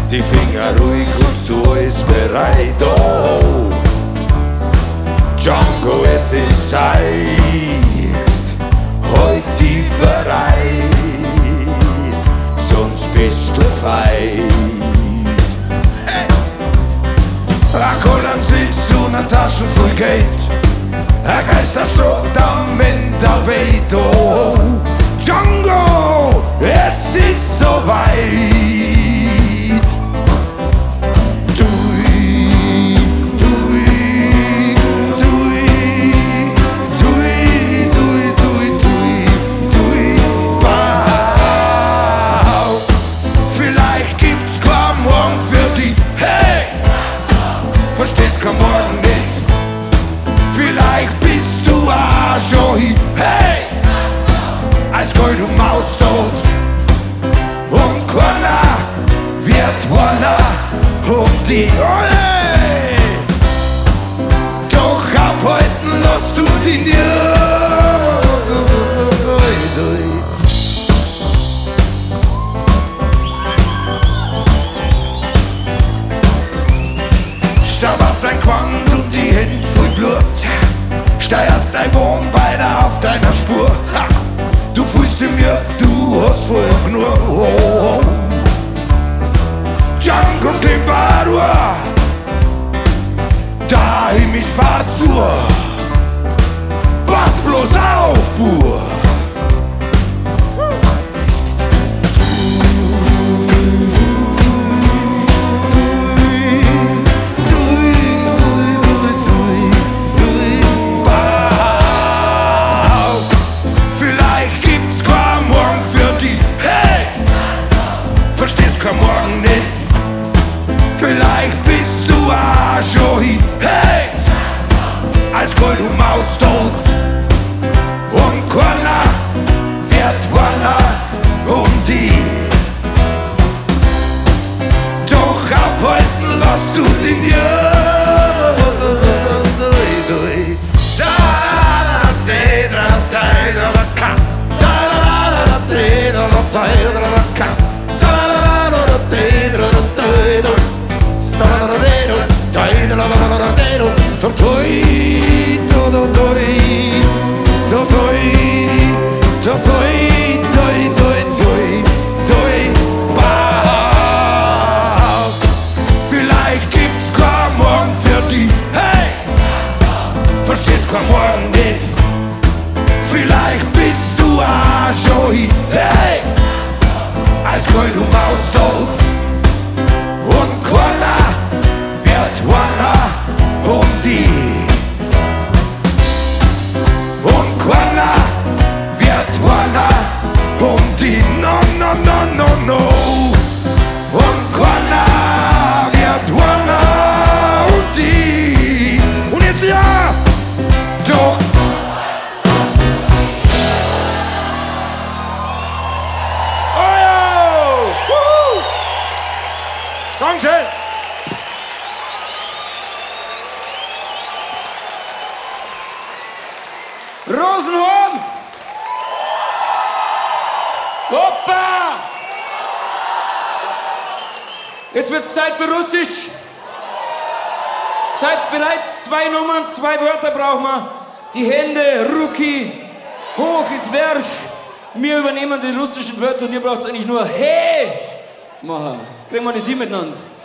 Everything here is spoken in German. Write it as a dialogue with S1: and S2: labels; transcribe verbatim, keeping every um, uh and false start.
S1: die Finger ruhig und so ist bereit. Oh, Django, es ist Zeit, heute bereit, sonst bist du feit. Hey. Ein Kollansitz und eine Tasche voll Geld, ein Geisterschrott am Wind der weht. Oh, Django, es ist so weit. Verstehst kein Morgen nicht, vielleicht bist du auch schon hier, hey! Als Gold und Maus tot und keiner wird einer um die, oh hey! Doch aufhalten lässt du die nie. Staub auf dein Quant und die Hände voll Blut, steierst dein Wohn weiter auf deiner Spur. Ha! Du fühlst dich müde, du hast voll genug. Oh, oh. Django Timbaroa, daheim ist Fahrt zu. Pass bloß auf, Bur! Kein Morgen nicht, vielleicht bist du auch schon hier, hey! Als Gold und Maus tot und keiner wird einer um die. Doch aufhalten lässt du den dir. Vielleicht gibt's kein Morgen für die, hey! Verstehst kein Morgen nicht, vielleicht bist du auch schon hier, hey! Als Gold und Maus tot und keiner wird einer um die. Und keiner wird einer um die. No, no, no, no, no. Und keiner wird einer um die. Und jetzt ja, doch. Oh ja! Wuhu! Dankeschön!
S2: Rosenhorn! Hoppa! Jetzt wird's Zeit für Russisch. Seid bereit? Zwei Nummern, zwei Wörter brauchen wir. Die Hände, Ruki, hoch ist Werch. Wir übernehmen die russischen Wörter und ihr braucht eigentlich nur Hey machen. Kriegen wir das hin miteinander?